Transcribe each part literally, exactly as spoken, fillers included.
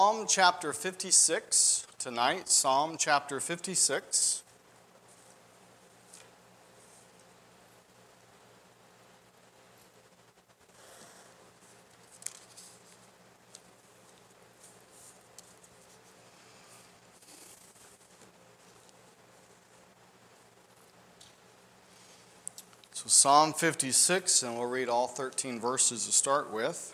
Psalm chapter fifty-six tonight, Psalm chapter fifty-six. So Psalm fifty-six, and we'll read all thirteen verses to start with.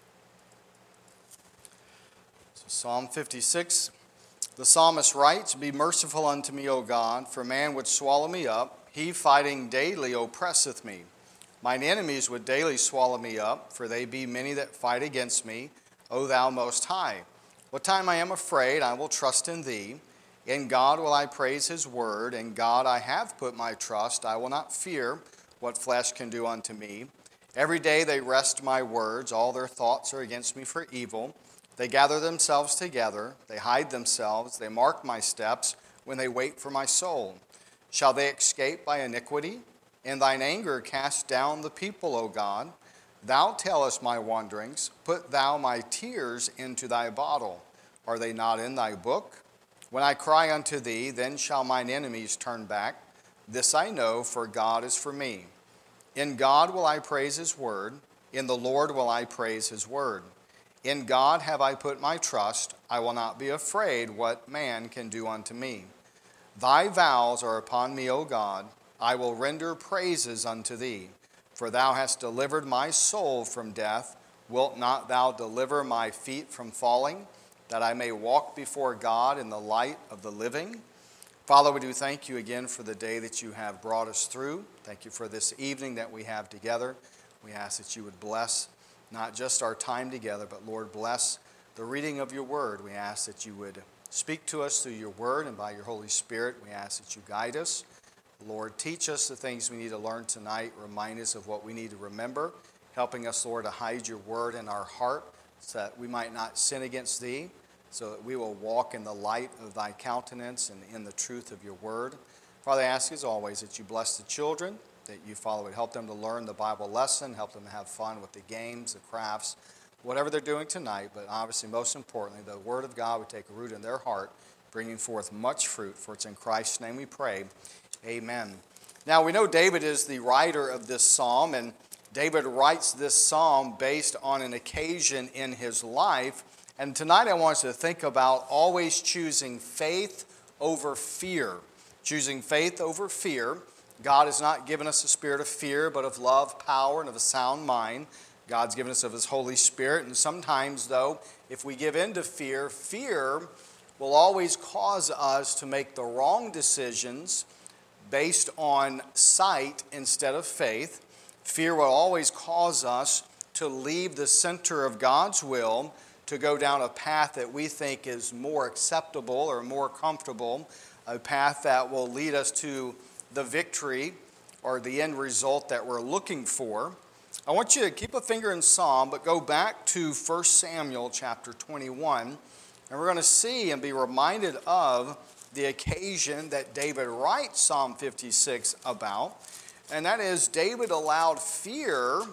So Psalm fifty-six, the psalmist writes, "Be merciful unto me, O God, for man would swallow me up. He fighting daily oppresseth me. Mine enemies would daily swallow me up, for they be many that fight against me, O thou most high. What time I am afraid, I will trust in thee. In God will I praise his word. In God I have put my trust. I will not fear what flesh can do unto me. Every day they wrest my words. All their thoughts are against me for evil. They gather themselves together. They hide themselves. They mark my steps when they wait for my soul. Shall they escape by iniquity? In thine anger cast down the people, O God. Thou tellest my wanderings. Put thou my tears into thy bottle. Are they not in thy book? When I cry unto thee, then shall mine enemies turn back. This I know, for God is for me. In God will I praise his word. In the Lord will I praise his word. In God have I put my trust. I will not be afraid what man can do unto me. Thy vows are upon me, O God. I will render praises unto thee. For thou hast delivered my soul from death. Wilt not thou deliver my feet from falling, that I may walk before God in the light of the living? Father, we do thank you again for the day that you have brought us through. Thank you for this evening that we have together. We ask that you would bless not just our time together, but Lord, bless the reading of your word. We ask that you would speak to us through your word, and by your Holy Spirit, we ask that you guide us. Lord, teach us the things we need to learn tonight. Remind us of what we need to remember, helping us, Lord, to hide your word in our heart so that we might not sin against thee, so that we will walk in the light of thy countenance and in the truth of your word. Father, I ask as always that you bless the children, that you, Father, would help them to learn the Bible lesson, help them to have fun with the games, the crafts, whatever they're doing tonight, but obviously most importantly, the word of God would take a root in their heart, bringing forth much fruit, for it's in Christ's name we pray. Amen. Now, we know David is the writer of this psalm, and David writes this psalm based on an occasion in his life. And tonight I want us to think about always choosing faith over fear. Choosing faith over fear. God has not given us a spirit of fear, but of love, power, and of a sound mind. God's given us of his Holy Spirit. And sometimes, though, if we give in to fear, fear will always cause us to make the wrong decisions based on sight instead of faith. Fear will always cause us to leave the center of God's will to go down a path that we think is more acceptable or more comfortable, a path that will lead us to the victory or the end result that we're looking for. I want you to keep a finger in Psalm, but go back to First Samuel chapter twenty-one, and we're going to see and be reminded of the occasion that David writes Psalm fifty-six about, and that is David allowed fear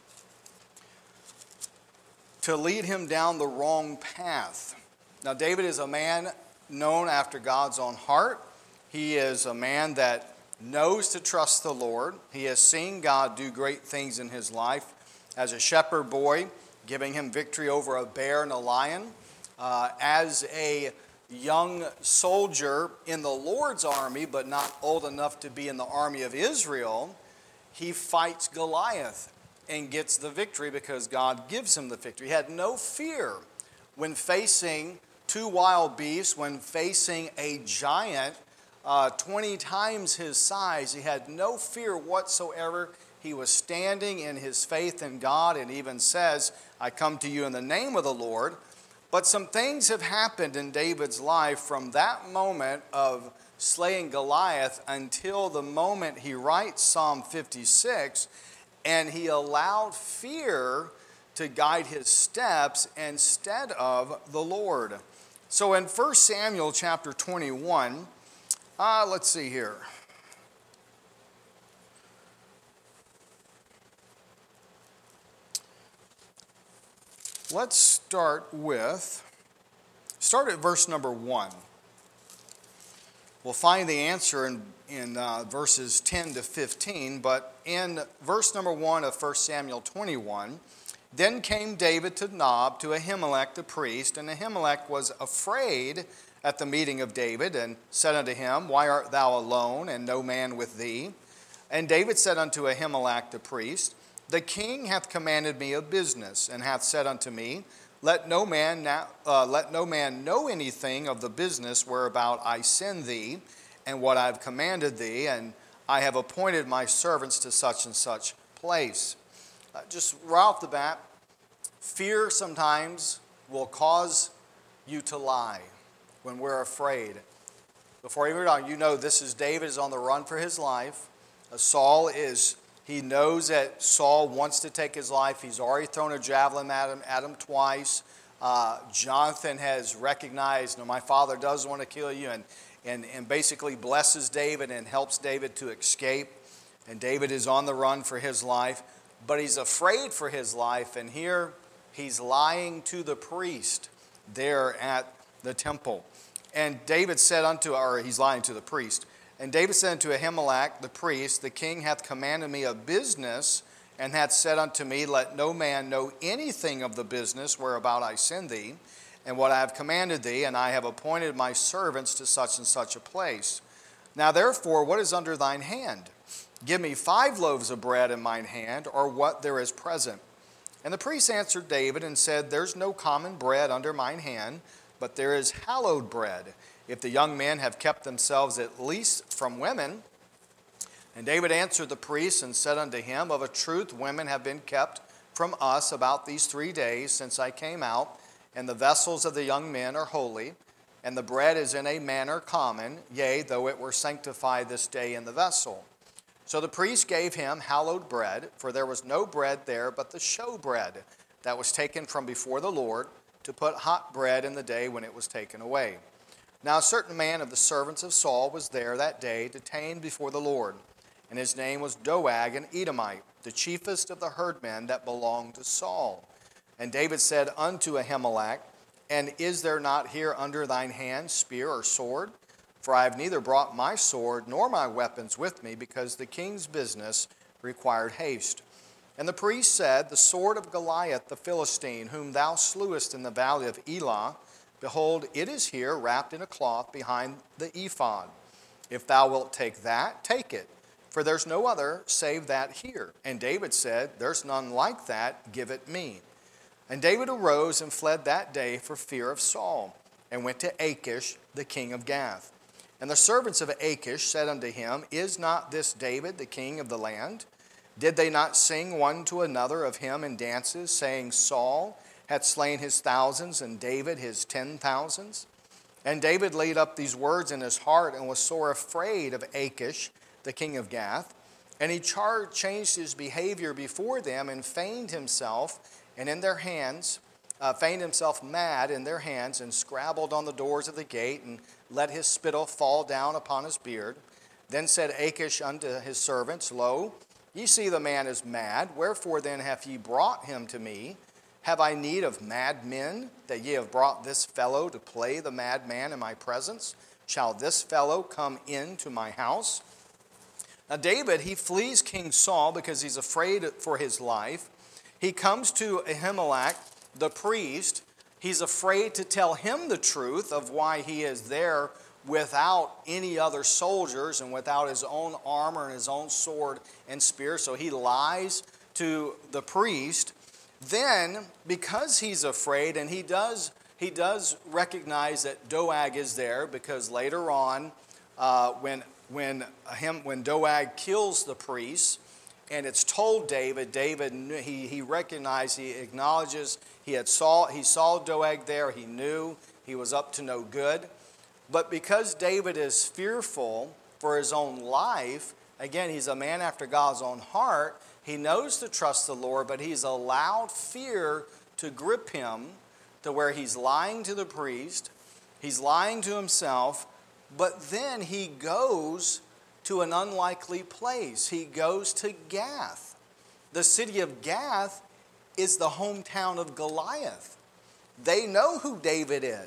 to lead him down the wrong path. Now, David is a man known after God's own heart. He is a man that knows to trust the Lord. He has seen God do great things in his life as a shepherd boy, giving him victory over a bear and a lion. Uh, as a young soldier in the Lord's army, but not old enough to be in the army of Israel, he fights Goliath and gets the victory because God gives him the victory. He had no fear when facing two wild beasts, when facing a giant uh, twenty times his size. He had no fear whatsoever. He was standing in his faith in God, and even says, I come to you in the name of the Lord. But some things have happened in David's life from that moment of slaying Goliath until the moment he writes Psalm fifty-six, and he allowed fear to guide his steps instead of the Lord. So in First Samuel chapter twenty-one, uh, let's see here. Let's start with Start at verse number one. We'll find the answer in, in uh, verses ten to fifteen, but in verse number one of First Samuel twenty-one, then came David to Nob to Ahimelech the priest, and Ahimelech was afraid at the meeting of David, and said unto him, Why art thou alone, and no man with thee? And David said unto Ahimelech the priest, The king hath commanded me a business, and hath said unto me, Let no man now, uh, let no man know anything of the business whereabout I send thee, and what I have commanded thee, and I have appointed my servants to such and such place. Uh, just right off the bat, fear sometimes will cause you to lie when we're afraid. Before you read on, you know this is David is on the run for his life. Uh, Saul is, he knows that Saul wants to take his life. He's already thrown a javelin at him, at him twice. Uh, Jonathan has recognized, no, my father does want to kill you, and, and, and basically blesses David and helps David to escape. And David is on the run for his life, but he's afraid for his life. And here he's lying to the priest there at the temple. And David said unto, or he's lying to the priest. And David said unto Ahimelech the priest, The king hath commanded me a business, and hath said unto me, Let no man know anything of the business whereabout I send thee, and what I have commanded thee, and I have appointed my servants to such and such a place. Now therefore, what is under thine hand? Give me five loaves of bread in mine hand, or what there is present. And the priest answered David and said, There's no common bread under mine hand, but there is hallowed bread, if the young men have kept themselves at least from women. And David answered the priest and said unto him, Of a truth women have been kept from us about these three days since I came out, and the vessels of the young men are holy, and the bread is in a manner common, yea, though it were sanctified this day in the vessel. So the priest gave him hallowed bread, for there was no bread there but the show bread that was taken from before the Lord, to put hot bread in the day when it was taken away. Now a certain man of the servants of Saul was there that day, detained before the Lord, and his name was Doeg an Edomite, the chiefest of the herdmen that belonged to Saul. And David said unto Ahimelech, And is there not here under thine hand spear or sword? For I have neither brought my sword nor my weapons with me, because the king's business required haste. And the priest said, The sword of Goliath the Philistine, whom thou slewest in the valley of Elah, behold, it is here wrapped in a cloth behind the ephod. If thou wilt take that, take it, for there's no other save that here. And David said, There's none like that, give it me. And David arose and fled that day for fear of Saul, and went to Achish, the king of Gath. And the servants of Achish said unto him, Is not this David the king of the land? Did they not sing one to another of him in dances, saying, Saul hath slain his thousands, and David his ten thousands? And David laid up these words in his heart, and was sore afraid of Achish, the king of Gath. And he char- changed his behavior before them, and feigned himself, and in their hands, uh, feigned himself mad in their hands, and scrabbled on the doors of the gate, and let his spittle fall down upon his beard. Then said Achish unto his servants, Lo, ye see the man is mad, wherefore then have ye brought him to me? Have I need of mad men, that ye have brought this fellow to play the madman in my presence? Shall this fellow come into my house? Now David, he flees King Saul because he's afraid for his life. He comes to Ahimelech, the priest. He's afraid to tell him the truth of why he is there without any other soldiers and without his own armor and his own sword and spear. So he lies to the priest. Then, because he's afraid, and he does he does recognize that Doeg is there, because later on, uh, when when him when Doeg kills the priest, and it's told David, David he he recognized, he acknowledges he had saw he saw Doeg there. He knew he was up to no good. But because David is fearful for his own life, again, he's a man after God's own heart. He knows to trust the Lord, but he's allowed fear to grip him to where he's lying to the priest, he's lying to himself, but then he goes to an unlikely place. He goes to Gath. The city of Gath is the hometown of Goliath. They know who David is.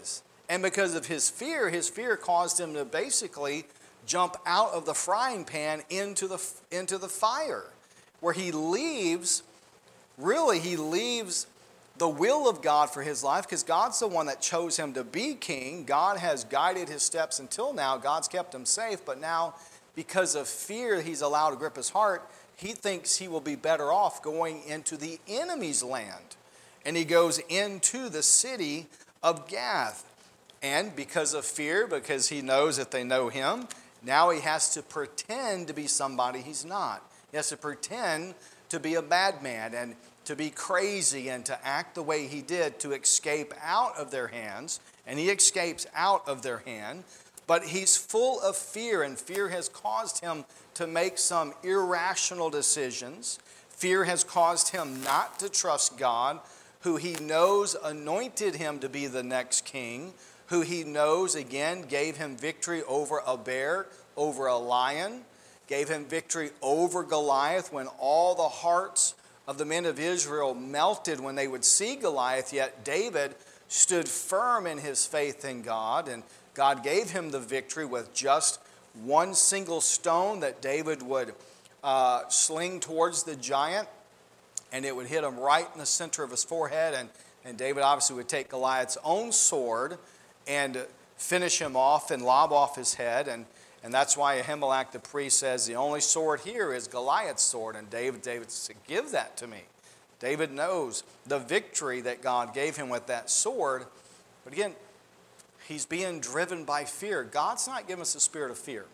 And because of his fear, his fear caused him to basically jump out of the frying pan into the, into the fire, where he leaves, really he leaves the will of God for his life, because God's the one that chose him to be king. God has guided his steps until now. God's kept him safe, but now because of fear he's allowed to grip his heart, he thinks he will be better off going into the enemy's land. And he goes into the city of Gath. And because of fear, because he knows that they know him, now he has to pretend to be somebody he's not. He has to pretend to be a madman and to be crazy and to act the way he did to escape out of their hands. And he escapes out of their hand. But he's full of fear, and fear has caused him to make some irrational decisions. Fear has caused him not to trust God, who he knows anointed him to be the next king, who he knows, again, gave him victory over a bear, over a lion, gave him victory over Goliath when all the hearts of the men of Israel melted when they would see Goliath, yet David stood firm in his faith in God, and God gave him the victory with just one single stone that David would uh, sling towards the giant, and it would hit him right in the center of his forehead, and, and David obviously would take Goliath's own sword and finish him off and lob off his head, and, and that's why Ahimelech the priest says, the only sword here is Goliath's sword, and David, David said, give that to me. David knows the victory that God gave him with that sword, but again, he's being driven by fear. God's not giving us a spirit of fear.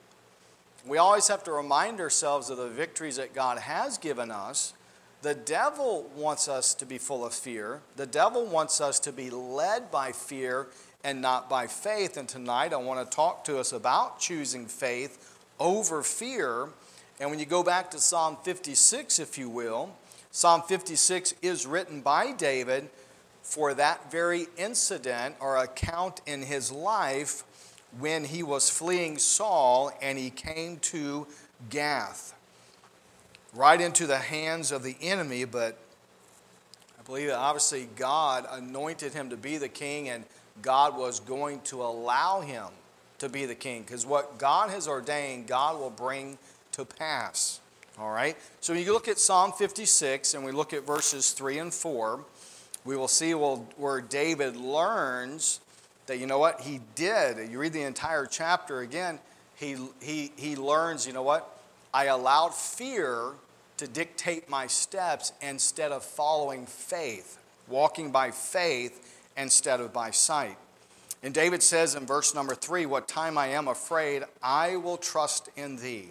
We always have to remind ourselves of the victories that God has given us. The devil wants us to be full of fear. The devil wants us to be led by fear and not by faith. And tonight I want to talk to us about choosing faith over fear. And when you go back to Psalm fifty-six, if you will, Psalm fifty-six is written by David for that very incident or account in his life when he was fleeing Saul and he came to Gath, right into the hands of the enemy. But I believe that obviously God anointed him to be the king, and God was going to allow him to be the king, because what God has ordained, God will bring to pass. All right? So when you look at Psalm fifty-six and we look at verses three and four, we will see where David learns that, you know what, he did. You read the entire chapter again, he, he, he learns, you know what, I allowed fear to dictate my steps instead of following faith, walking by faith instead of by sight. And David says in verse number three, what time I am afraid, I will trust in thee.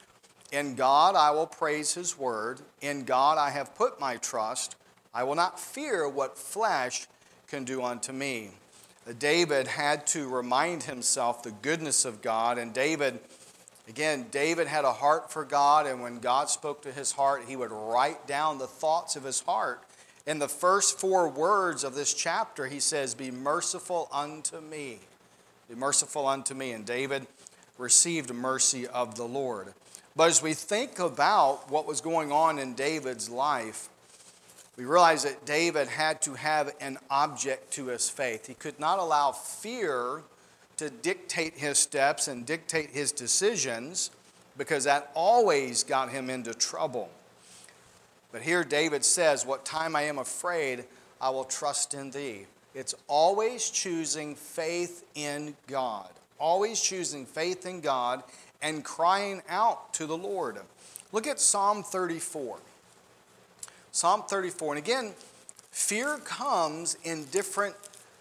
In God I will praise his word. In God I have put my trust. I will not fear what flesh can do unto me. David had to remind himself the goodness of God. And David, again, David had a heart for God. And when God spoke to his heart, he would write down the thoughts of his heart. In the first four words of this chapter, he says, be merciful unto me. Be merciful unto me. And David received mercy of the Lord. But as we think about what was going on in David's life, we realize that David had to have an object to his faith. He could not allow fear to dictate his steps and dictate his decisions, because that always got him into trouble. But here David says, what time I am afraid, I will trust in thee. It's always choosing faith in God. Always choosing faith in God and crying out to the Lord. Look at Psalm thirty-four. Psalm thirty-four, and again, fear comes in different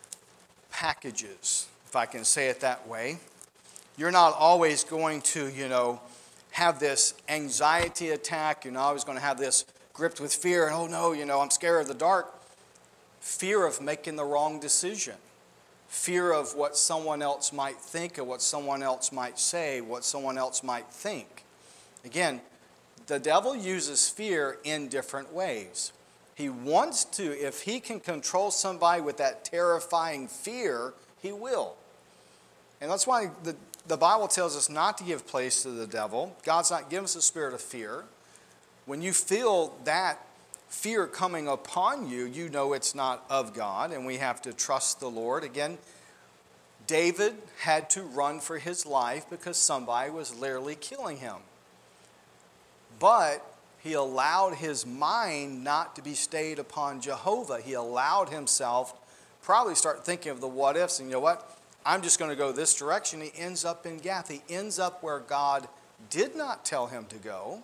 packages, if I can say it that way. You're not always going to, you know, have this anxiety attack. You're not always going to have this gripped with fear. Oh no, you know, I'm scared of the dark. Fear of making the wrong decision. Fear of what someone else might think, or what someone else might say, what someone else might think. Again, the devil uses fear in different ways. He wants to, if he can control somebody with that terrifying fear, he will. And that's why the, the Bible tells us not to give place to the devil. God's not giving us a spirit of fear. When you feel that fear coming upon you, you know it's not of God, and we have to trust the Lord. Again, David had to run for his life because somebody was literally killing him. But he allowed his mind not to be stayed upon Jehovah. He allowed himself probably start thinking of the what ifs, and you know what? I'm just going to go this direction. He ends up in Gath. He ends up where God did not tell him to go.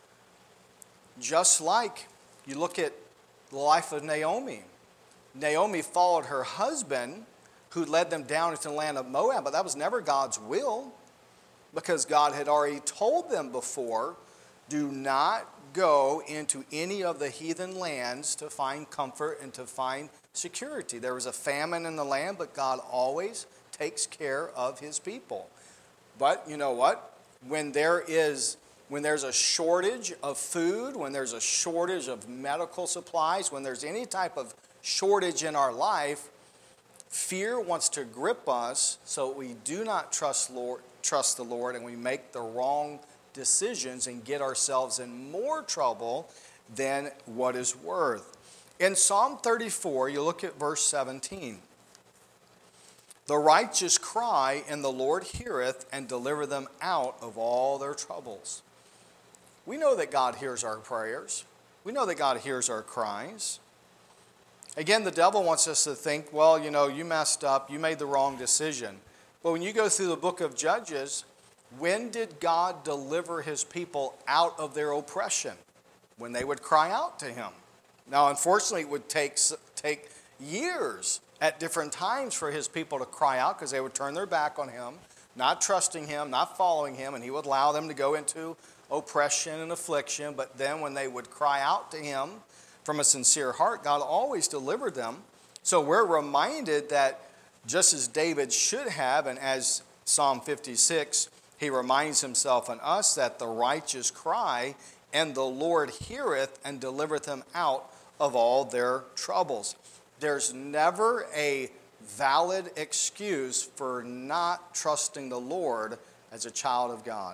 Just like you look at the life of Naomi. Naomi followed her husband who led them down into the land of Moab, but that was never God's will because God had already told them before, do not go into any of the heathen lands to find comfort and to find security. There was a famine in the land, but God always takes care of his people. But you know what? When there is when there's a shortage of food, when there's a shortage of medical supplies, when there's any type of shortage in our life, fear wants to grip us so we do not trust Lord, trust the Lord, and we make the wrong decisions and get ourselves in more trouble than what is worth. In Psalm thirty-four, you look at verse seventeen. The righteous cry, and the Lord heareth, and deliver them out of all their troubles. We know that God hears our prayers. We know that God hears our cries. Again, the devil wants us to think, well, you know, you messed up, you made the wrong decision. But when you go through the book of Judges, when did God deliver his people out of their oppression? When they would cry out to him. Now, unfortunately, it would take, take years at different times for his people to cry out because they would turn their back on him, not trusting him, not following him, and he would allow them to go into oppression and affliction. But then when they would cry out to him from a sincere heart, God always delivered them. So we're reminded that just as David should have, and as Psalm fifty-six, he reminds himself and us that the righteous cry, and the Lord heareth and delivereth them out of all their troubles. There's never a valid excuse for not trusting the Lord as a child of God.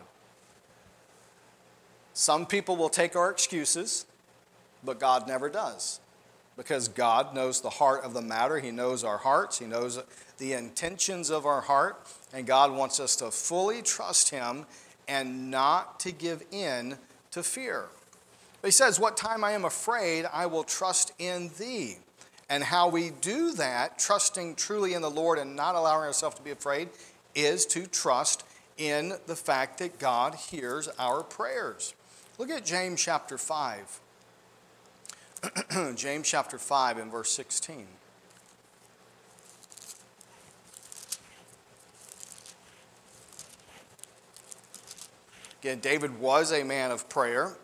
Some people will take our excuses, but God never does. Because God knows the heart of the matter. He knows our hearts. He knows the intentions of our heart. And God wants us to fully trust him and not to give in to fear. But he says, what time I am afraid, I will trust in thee. And how we do that, trusting truly in the Lord and not allowing ourselves to be afraid, is to trust in the fact that God hears our prayers. Look at James chapter five. James chapter five and verse sixteen. Again, David was a man of prayer.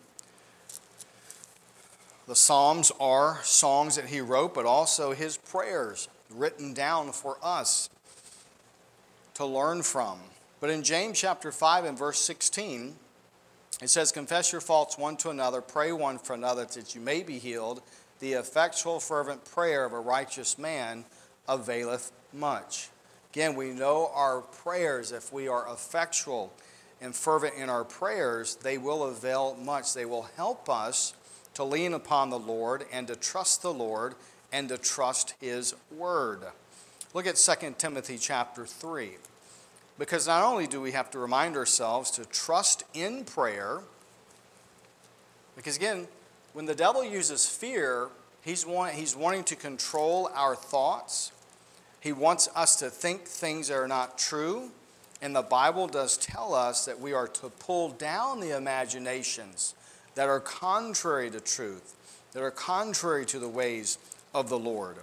The Psalms are songs that he wrote, but also his prayers written down for us to learn from. But in James chapter five and verse sixteen, it says, confess your faults one to another, pray one for another, that you may be healed. The effectual fervent prayer of a righteous man availeth much. Again, we know our prayers, if we are effectual and fervent in our prayers, they will avail much. They will help us to lean upon the Lord and to trust the Lord and to trust his word. Look at Second Timothy chapter three. Because not only do we have to remind ourselves to trust in prayer, because again, when the devil uses fear, he's, want, he's wanting to control our thoughts. He wants us to think things that are not true. And the Bible does tell us that we are to pull down the imaginations that are contrary to truth, that are contrary to the ways of the Lord.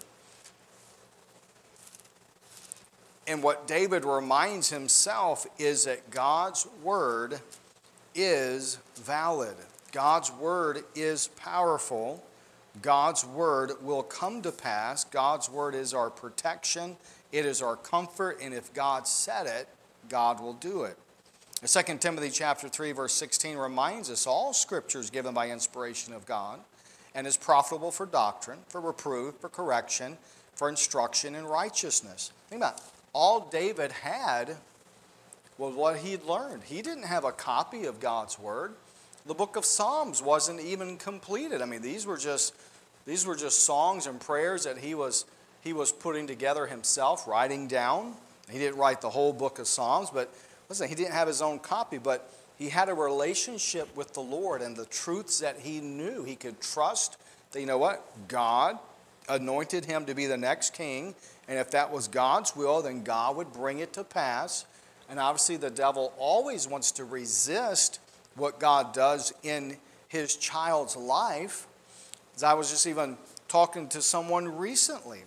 And what David reminds himself is that God's word is valid. God's word is powerful. God's word will come to pass. God's word is our protection. It is our comfort. And if God said it, God will do it. Second Timothy chapter three, verse sixteen reminds us all scripture is given by inspiration of God and is profitable for doctrine, for reproof, for correction, for instruction in righteousness. Think about it. All David had was what he'd learned. He didn't have a copy of God's word. The book of Psalms wasn't even completed. I mean, these were just these were just songs and prayers that he was he was putting together himself, writing down. He didn't write the whole book of Psalms, but listen, he didn't have his own copy, but he had a relationship with the Lord and the truths that he knew. He could trust that, you know what, God anointed him to be the next king, and if that was God's will, then God would bring it to pass. And obviously the devil always wants to resist what God does in his child's life. As I was just even talking to someone recently,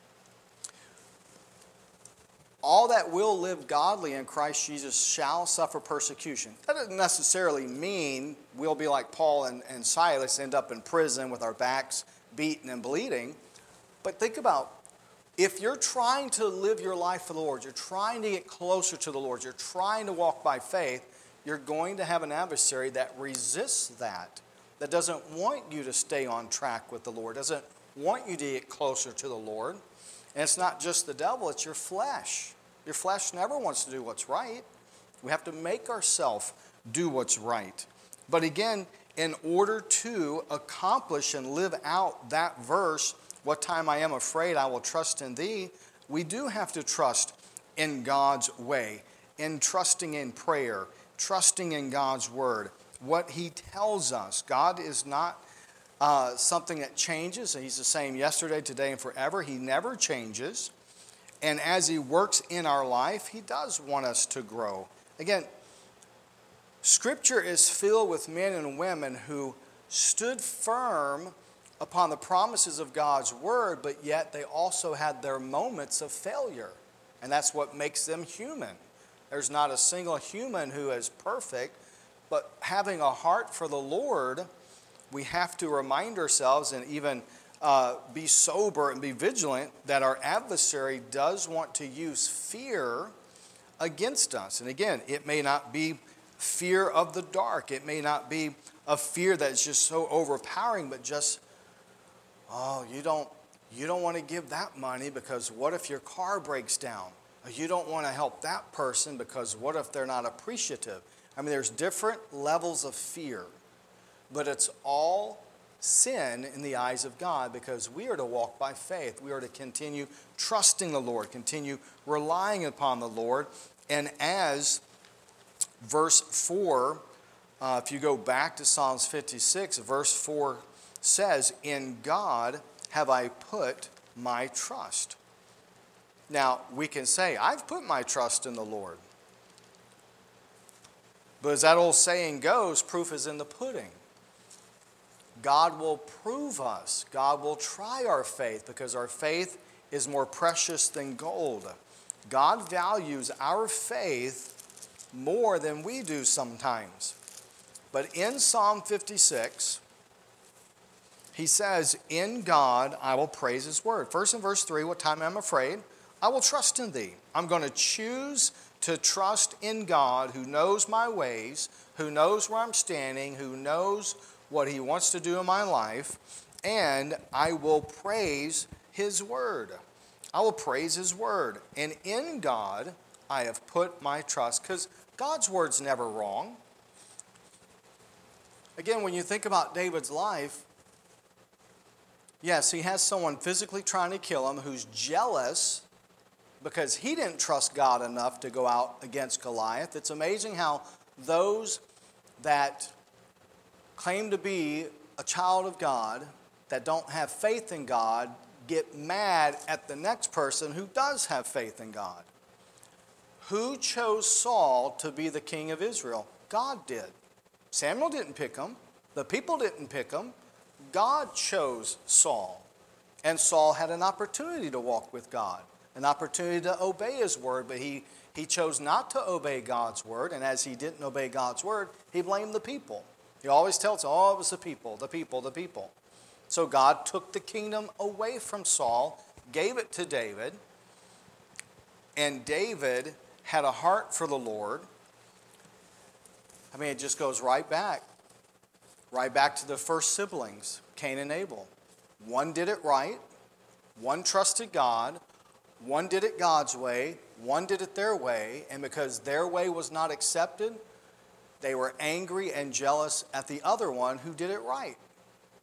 all that will live godly in Christ Jesus shall suffer persecution. That doesn't necessarily mean we'll be like Paul and, and Silas, end up in prison with our backs beaten and bleeding. But think about, if you're trying to live your life for the Lord, you're trying to get closer to the Lord, you're trying to walk by faith, you're going to have an adversary that resists that, that doesn't want you to stay on track with the Lord, doesn't want you to get closer to the Lord. And it's not just the devil, it's your flesh. Your flesh never wants to do what's right. We have to make ourselves do what's right. But again, in order to accomplish and live out that verse, what time I am afraid I will trust in thee, we do have to trust in God's way, in trusting in prayer, trusting in God's word, what he tells us. God is not uh, something that changes. He's the same yesterday, today, and forever. He never changes. And as he works in our life, he does want us to grow. Again, Scripture is filled with men and women who stood firm upon the promises of God's word, but yet they also had their moments of failure. And that's what makes them human. There's not a single human who is perfect, but having a heart for the Lord, we have to remind ourselves and even uh, be sober and be vigilant that our adversary does want to use fear against us. And again, it may not be fear of the dark. It may not be a fear that's just so overpowering, but just, oh, you don't, you don't want to give that money because what if your car breaks down? Or you don't want to help that person because what if they're not appreciative? I mean, there's different levels of fear, but it's all sin in the eyes of God because we are to walk by faith. We are to continue trusting the Lord, continue relying upon the Lord. And as verse four, uh, if you go back to Psalms fifty-six, verse four says, "In God have I put my trust." Now, we can say, I've put my trust in the Lord. But as that old saying goes, proof is in the pudding. God will prove us. God will try our faith because our faith is more precious than gold. God values our faith more than we do sometimes. But in Psalm fifty-six, he says, "In God I will praise his word." First in verse three, what time I'm afraid, I will trust in thee. I'm going to choose to trust in God who knows my ways, who knows where I'm standing, who knows what he wants to do in my life, and I will praise his word. I will praise his word. And in God I have put my trust, because God's word's never wrong. Again, when you think about David's life, yes, he has someone physically trying to kill him who's jealous because he didn't trust God enough to go out against Goliath. It's amazing how those that claim to be a child of God, that don't have faith in God, get mad at the next person who does have faith in God. Who chose Saul to be the king of Israel? God did. Samuel didn't pick him. The people didn't pick him. God chose Saul. And Saul had an opportunity to walk with God, an opportunity to obey his word, but he, he chose not to obey God's word. And as he didn't obey God's word, he blamed the people. He always tells, oh, it was the people, the people, the people. So God took the kingdom away from Saul, gave it to David, and David had a heart for the Lord. I mean, it just goes right back, right back to the first siblings, Cain and Abel. One did it right, one trusted God, one did it God's way, one did it their way, and because their way was not accepted, they were angry and jealous at the other one who did it right.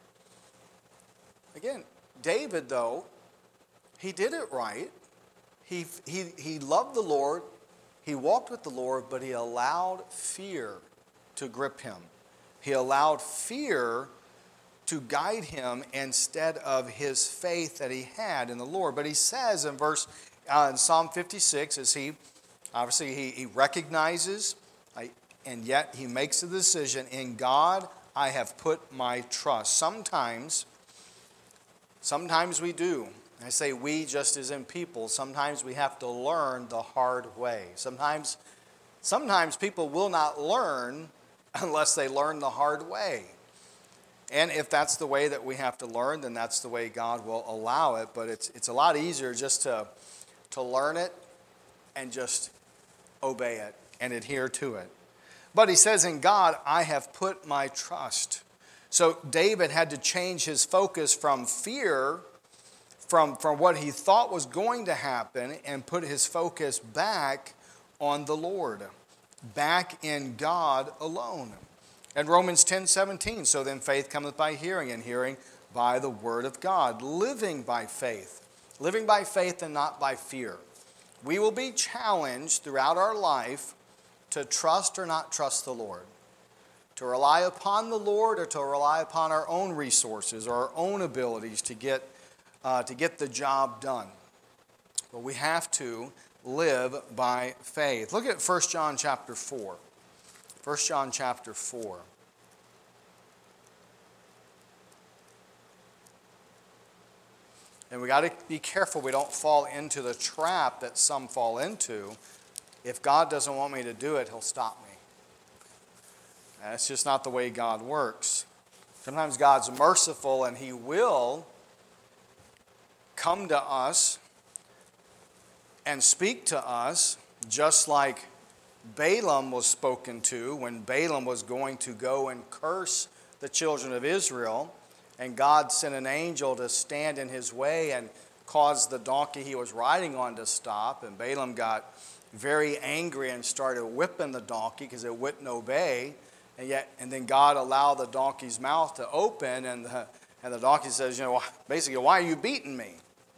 Again, David, though, he did it right. he, he, he loved the Lord, he walked with the Lord, but he allowed fear to grip him. He allowed fear to guide him instead of his faith that he had in the Lord. But he says in verse uh, in Psalm fifty-six, as he obviously he, he recognizes, I, and yet he makes a decision, in God I have put my trust. Sometimes, sometimes we do. I say we just as in people. Sometimes we have to learn the hard way. Sometimes, sometimes people will not learn unless they learn the hard way. And if that's the way that we have to learn, then that's the way God will allow it. But it's it's a lot easier just to, to learn it and just obey it and adhere to it. But he says, in God, I have put my trust. So David had to change his focus from fear, from, from what he thought was going to happen, and put his focus back on the Lord, back in God alone. And Romans ten seventeen, so then faith cometh by hearing, and hearing by the word of God. Living by faith. Living by faith and not by fear. We will be challenged throughout our life to trust or not trust the Lord. To rely upon the Lord or to rely upon our own resources or our own abilities to get, uh, to get the job done. But we have to live by faith. Look at First John chapter four. First John chapter four. And we got to be careful we don't fall into the trap that some fall into. If God doesn't want me to do it, he'll stop me. That's just not the way God works. Sometimes God's merciful and he will come to us and speak to us, just like Balaam was spoken to when Balaam was going to go and curse the children of Israel, and God sent an angel to stand in his way and cause the donkey he was riding on to stop, and Balaam got very angry and started whipping the donkey because it wouldn't obey, and yet and then God allowed the donkey's mouth to open, and the, and the donkey says, you know, basically, why are you beating me?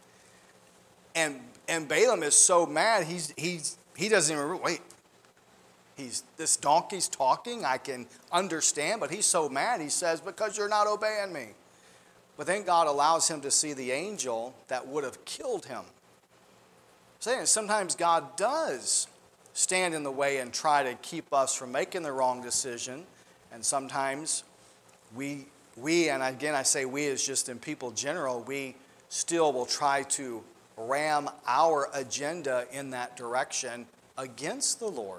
And and Balaam is so mad, he's he's he doesn't even wait. He's, this donkey's talking, I can understand, but he's so mad, he says, because you're not obeying me. But then God allows him to see the angel that would have killed him. I'm saying sometimes God does stand in the way and try to keep us from making the wrong decision. And sometimes we, we, and again I say we as just in people general, we still will try to ram our agenda in that direction against the Lord.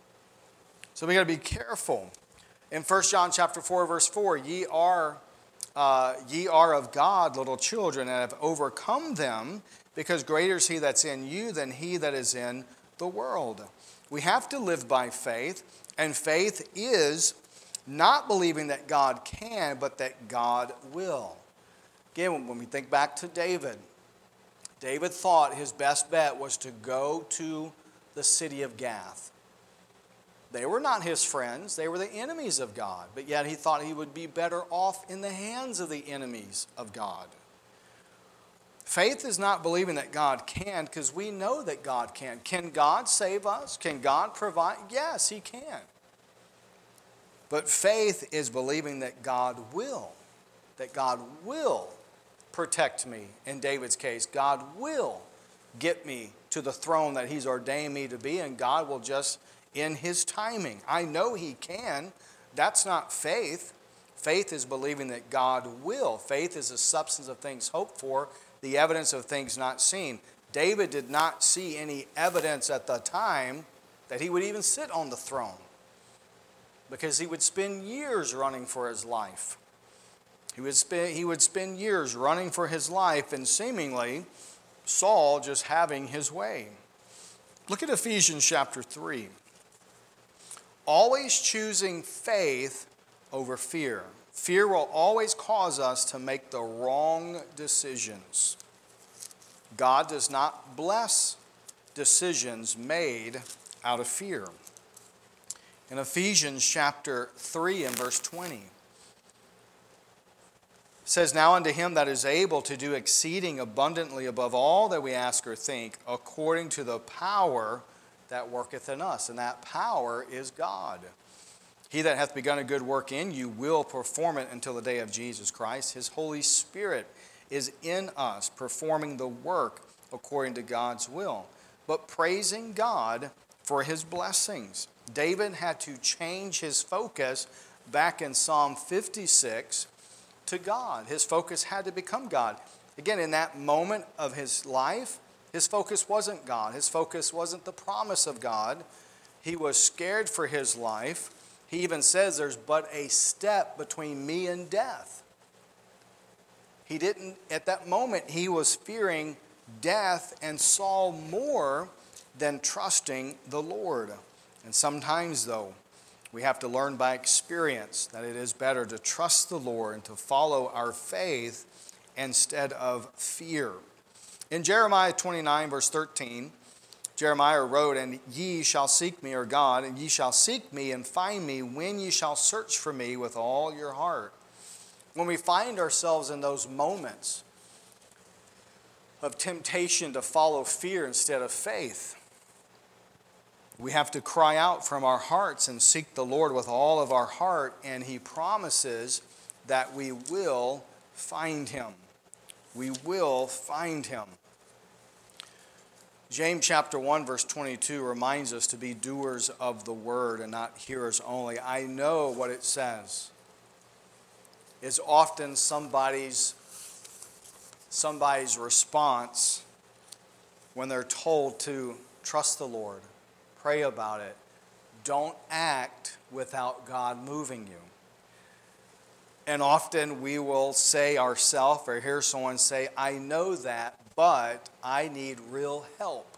So we got to be careful. In First John chapter four, verse four, ye are, uh, ye are of God, little children, and have overcome them, because greater is he that's in you than he that is in the world. We have to live by faith, and faith is not believing that God can, but that God will. Again, when we think back to David, David thought his best bet was to go to the city of Gath. They were not his friends. They were the enemies of God. But yet he thought he would be better off in the hands of the enemies of God. Faith is not believing that God can, because we know that God can. Can God save us? Can God provide? Yes, he can. But faith is believing that God will. That God will protect me. In David's case, God will get me to the throne that he's ordained me to be, and God will just in his timing. I know he can. That's not faith. Faith is believing that God will. Faith is the substance of things hoped for, the evidence of things not seen. David did not see any evidence at the time that he would even sit on the throne, because he would spend years running for his life. He would spend, he would spend years running for his life, and seemingly Saul just having his way. Look at Ephesians chapter three. Always choosing faith over fear. Fear will always cause us to make the wrong decisions. God does not bless decisions made out of fear. In Ephesians chapter three and verse twenty, says, now unto him that is able to do exceeding abundantly above all that we ask or think, according to the power that worketh in us. And that power is God. He that hath begun a good work in you will perform it until the day of Jesus Christ. His Holy Spirit is in us, performing the work according to God's will, but praising God for his blessings. David had to change his focus back in Psalm fifty-six to God. His focus had to become God. Again, in that moment of his life, his focus wasn't God. His focus wasn't the promise of God. He was scared for his life. He even says there's but a step between me and death. He didn't, at that moment, he was fearing death and Saul more than trusting the Lord. And sometimes, though, we have to learn by experience that it is better to trust the Lord and to follow our faith instead of fear. In Jeremiah twenty-nine, verse thirteen, Jeremiah wrote, and ye shall seek me, or God, and ye shall seek me and find me when ye shall search for me with all your heart. When we find ourselves in those moments of temptation to follow fear instead of faith, we have to cry out from our hearts and seek the Lord with all of our heart, and he promises that we will find him. We will find him. James chapter one, verse twenty-two reminds us to be doers of the word and not hearers only. I know what it says is often somebody's, somebody's response when they're told to trust the Lord, pray about it, don't act without God moving you. And often we will say ourselves or hear someone say, I know that, but I need real help.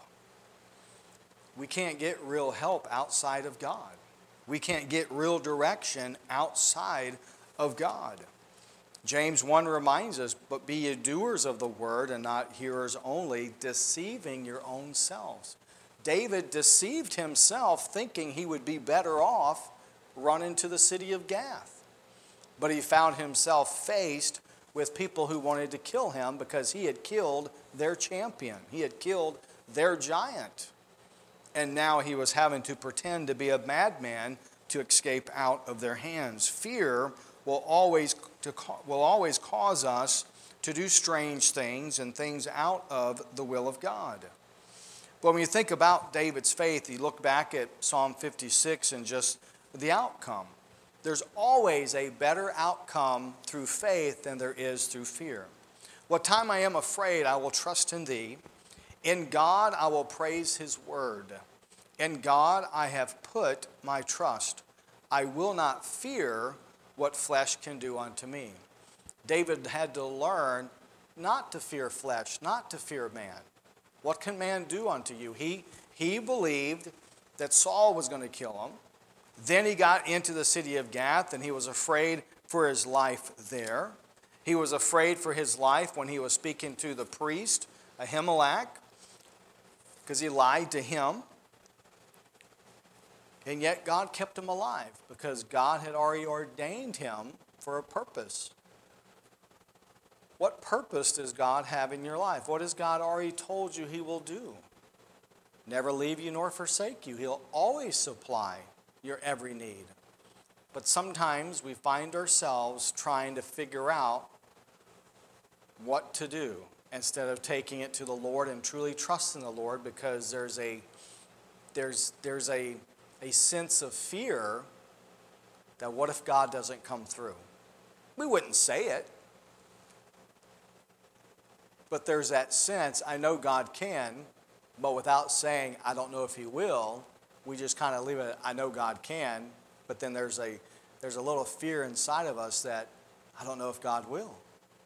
We can't get real help outside of God. We can't get real direction outside of God. James one reminds us, but be ye doers of the word and not hearers only, deceiving your own selves. David deceived himself thinking he would be better off running to the city of Gath. But he found himself faced with people who wanted to kill him because he had killed their champion. He had killed their giant. And now he was having to pretend to be a madman to escape out of their hands. Fear will always, to, will always cause us to do strange things and things out of the will of God. But when you think about David's faith, you look back at Psalm fifty-six and just the outcome. There's always a better outcome through faith than there is through fear. What time I am afraid, I will trust in thee. In God, I will praise his word. In God, I have put my trust. I will not fear what flesh can do unto me. David had to learn not to fear flesh, not to fear man. What can man do unto you? He, he believed that Saul was going to kill him. Then he got into the city of Gath, and he was afraid for his life there. He was afraid for his life when he was speaking to the priest, Ahimelech, because he lied to him. And yet God kept him alive because God had already ordained him for a purpose. What purpose does God have in your life? What has God already told you he will do? Never leave you nor forsake you. He'll always supply your every need. But sometimes we find ourselves trying to figure out what to do instead of taking it to the Lord and truly trusting the Lord, because there's a there's there's a a sense of fear that what if God doesn't come through? We wouldn't say it, but there's that sense, I know God can, but without saying, I don't know if he will, we just kind of leave it, I know God can, but then there's a there's a little fear inside of us that I don't know if God will.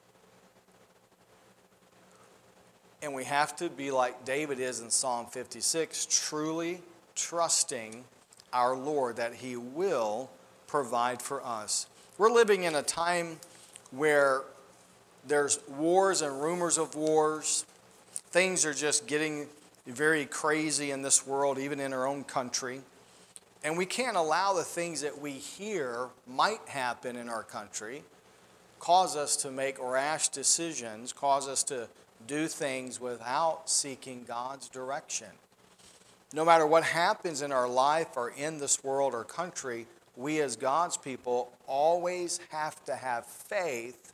And we have to be like David is in Psalm fifty-six, truly trusting our Lord that he will provide for us. We're living in a time where there's wars and rumors of wars. Things are just getting very crazy in this world, even in our own country. And we can't allow the things that we hear might happen in our country cause us to make rash decisions, cause us to do things without seeking God's direction. No matter what happens in our life or in this world or country, we as God's people always have to have faith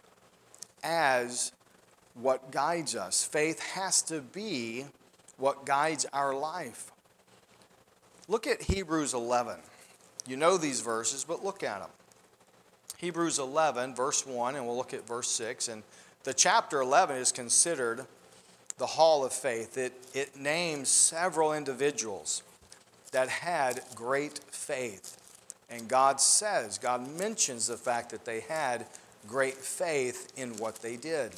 as what guides us. Faith has to be what guides our life. Look at Hebrews eleven. You know these verses, but look at them. Hebrews eleven, verse one, and we'll look at verse six. And the chapter eleven is considered the hall of faith. It, it names several individuals that had great faith. And God says, God mentions the fact that they had great faith in what they did.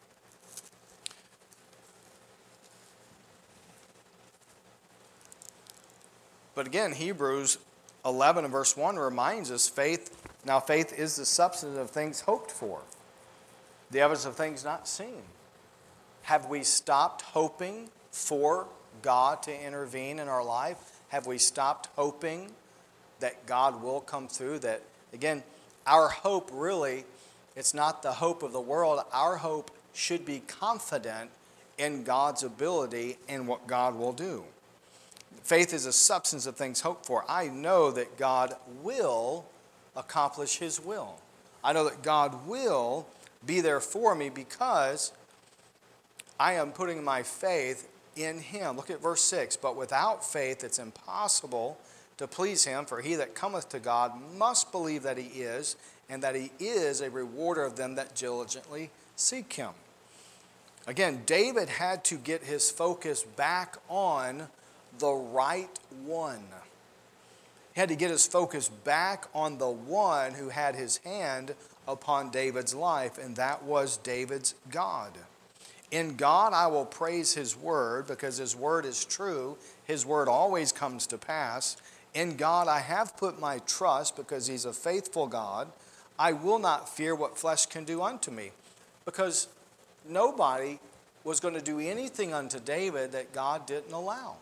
But again, Hebrews eleven and verse one reminds us faith, now faith is the substance of things hoped for, the evidence of things not seen. Have we stopped hoping for God to intervene in our life? Have we stopped hoping that God will come through? That, again, our hope really, it's not the hope of the world. Our hope should be confident in God's ability and what God will do. Faith is a substance of things hoped for. I know that God will accomplish His will. I know that God will be there for me because I am putting my faith in Him. Look at verse six. But without faith it's impossible to please Him, for he that cometh to God must believe that He is, and that He is a rewarder of them that diligently seek Him. Again, David had to get his focus back on the right one. He had to get his focus back on the one who had his hand upon David's life, and that was David's God. In God I will praise His word, because His word is true. His word always comes to pass. In God I have put my trust, because He's a faithful God. I will not fear what flesh can do unto me, because nobody was going to do anything unto David that God didn't allow.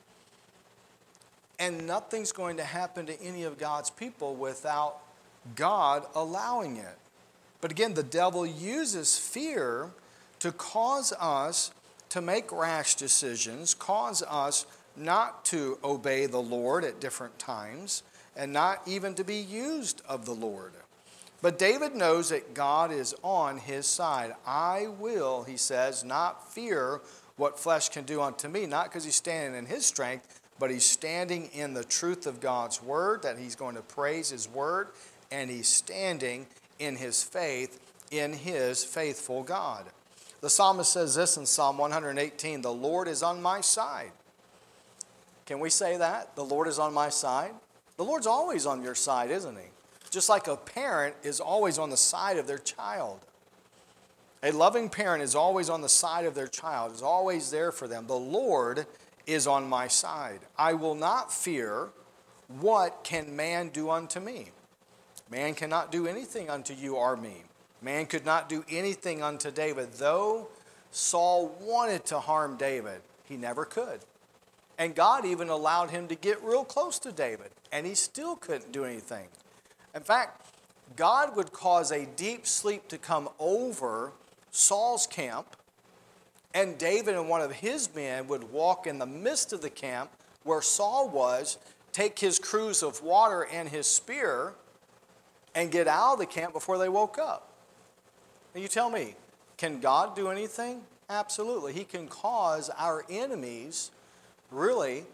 And nothing's going to happen to any of God's people without God allowing it. But again, the devil uses fear to cause us to make rash decisions, cause us not to obey the Lord at different times, and not even to be used of the Lord. But David knows that God is on his side. I will, he says, not fear what flesh can do unto me, not because he's standing in his strength, but he's standing in the truth of God's word, that he's going to praise His word, and he's standing in his faith in his faithful God. The psalmist says this in Psalm one eighteen, the Lord is on my side. Can we say that? The Lord is on my side? The Lord's always on your side, isn't He? Just like a parent is always on the side of their child. A loving parent is always on the side of their child, is always there for them. The Lord is on my side. I will not fear what can man do unto me. Man cannot do anything unto you or me. Man could not do anything unto David. Though Saul wanted to harm David, he never could. And God even allowed him to get real close to David, and he still couldn't do anything. In fact, God would cause a deep sleep to come over Saul's camp, and David and one of his men would walk in the midst of the camp where Saul was, take his cruse of water and his spear, and get out of the camp before they woke up. And you tell me, can God do anything? Absolutely. He can cause our enemies, really,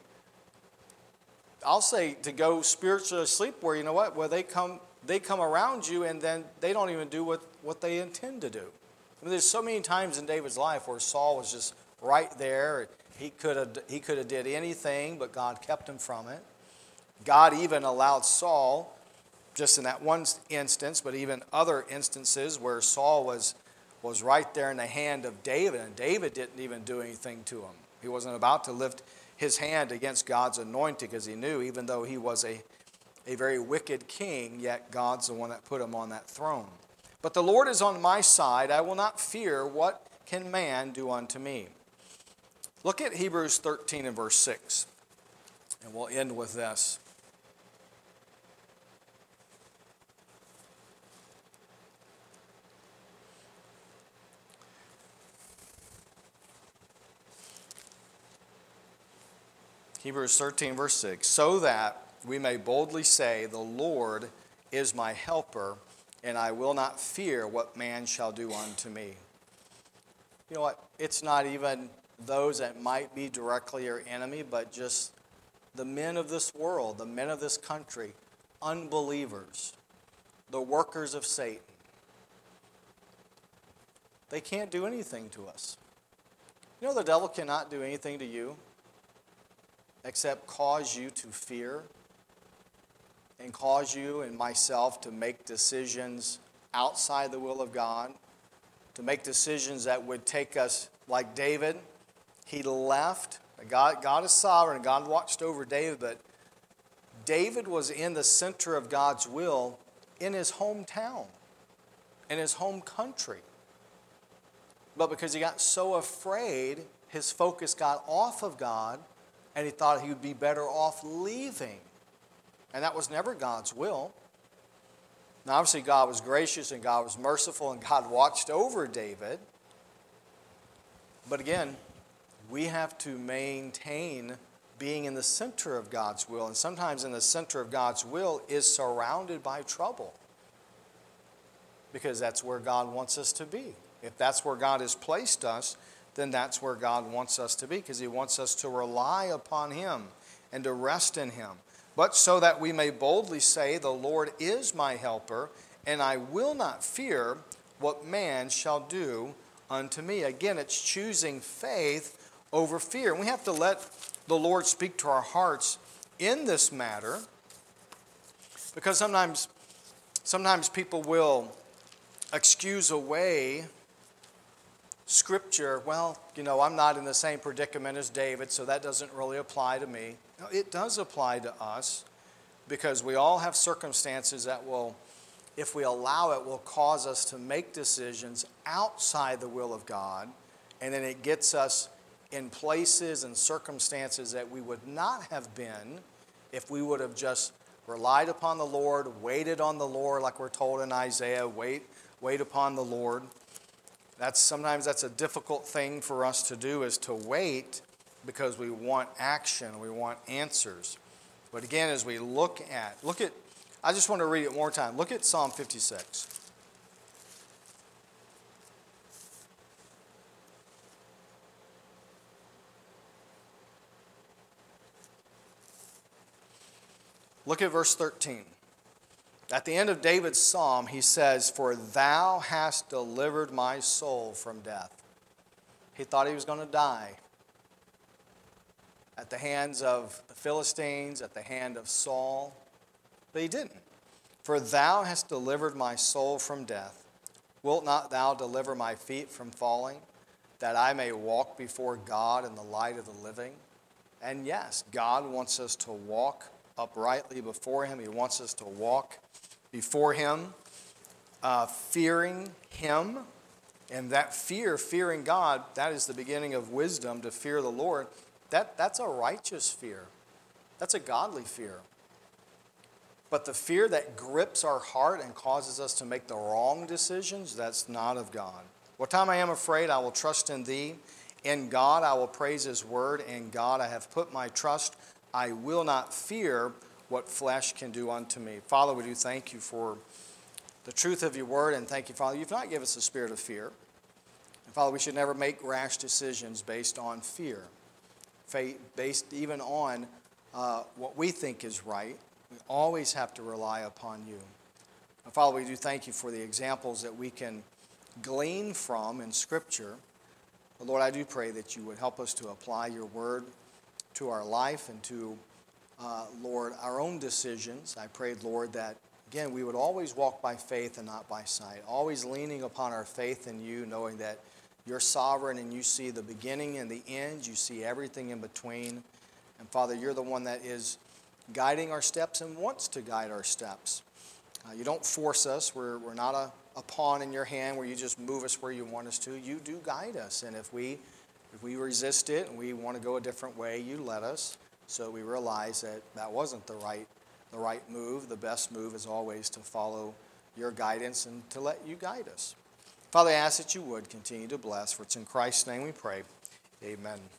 I'll say, to go spiritually asleep where, you know what, where they come they come around you and then they don't even do what, what they intend to do. I mean, there's so many times in David's life where Saul was just right there. He could have he could have did anything, but God kept him from it. God even allowed Saul, just in that one instance, but even other instances where Saul was, was right there in the hand of David, and David didn't even do anything to him. He wasn't about to lift his hand against God's anointed, because he knew, even though he was a, a very wicked king, yet God's the one that put him on that throne. But the Lord is on my side. I will not fear what can man do unto me. Look at Hebrews thirteen and verse six, and we'll end with this. Hebrews thirteen, verse six, so that we may boldly say, the Lord is my helper, and I will not fear what man shall do unto me. You know what? It's not even those that might be directly our enemy, but just the men of this world, the men of this country, unbelievers, the workers of Satan. They can't do anything to us. You know the devil cannot do anything to you except cause you to fear and cause you and myself to make decisions outside the will of God, to make decisions that would take us, like David. He left. God, God is sovereign. God watched over David, but David was in the center of God's will in his hometown, in his home country. But because he got so afraid, his focus got off of God, and he thought he would be better off leaving. And that was never God's will. Now, obviously, God was gracious and God was merciful and God watched over David. But again, we have to maintain being in the center of God's will. And sometimes in the center of God's will is surrounded by trouble. Because that's where God wants us to be. If that's where God has placed us, then that's where God wants us to be. Because He wants us to rely upon Him and to rest in Him. But so that we may boldly say, the Lord is my helper, and I will not fear what man shall do unto me. Again, it's choosing faith over fear. And we have to let the Lord speak to our hearts in this matter, because sometimes, sometimes people will excuse away Scripture. Well, you know, I'm not in the same predicament as David, so that doesn't really apply to me. No, it does apply to us, because we all have circumstances that will, if we allow it, will cause us to make decisions outside the will of God, and then it gets us in places and circumstances that we would not have been if we would have just relied upon the Lord, waited on the Lord, like we're told in Isaiah, wait, wait upon the Lord. That's sometimes that's a difficult thing for us to do, is to wait, because we want action, we want answers. But again, as we look at, look at, I just want to read it one more time. Look at Psalm fifty-six. Look at verse thirteen. At the end of David's psalm, he says, for thou hast delivered my soul from death. He thought he was going to die at the hands of the Philistines, at the hand of Saul, but he didn't. For thou hast delivered my soul from death. Wilt not thou deliver my feet from falling, that I may walk before God in the light of the living? And yes, God wants us to walk uprightly before Him. He wants us to walk before Him, uh, fearing Him. And that fear, fearing God, that is the beginning of wisdom, to fear the Lord. That, that's a righteous fear. That's a godly fear. But the fear that grips our heart and causes us to make the wrong decisions, that's not of God. What time I am afraid, I will trust in Thee. In God I will praise His word. In God I have put my trust. I will not fear what flesh can do unto me. Father, we do thank You for the truth of Your word, and thank You, Father, You've not given us a spirit of fear. And Father, we should never make rash decisions based on fear, based even on uh, what we think is right. We always have to rely upon You. And Father, we do thank You for the examples that we can glean from in Scripture. But Lord, I do pray that You would help us to apply Your word to our life and to, uh, Lord, our own decisions. I prayed, Lord, that, again, we would always walk by faith and not by sight, always leaning upon our faith in You, knowing that You're sovereign and You see the beginning and the end. You see everything in between. And Father, You're the one that is guiding our steps and wants to guide our steps. Uh, you don't force us. We're, we're not a, a pawn in Your hand where You just move us where You want us to. You do guide us. And if we If we resist it and we want to go a different way, You let us, so we realize that that wasn't the right, the right move. The best move is always to follow Your guidance and to let You guide us. Father, I ask that You would continue to bless, for it's in Christ's name we pray. Amen.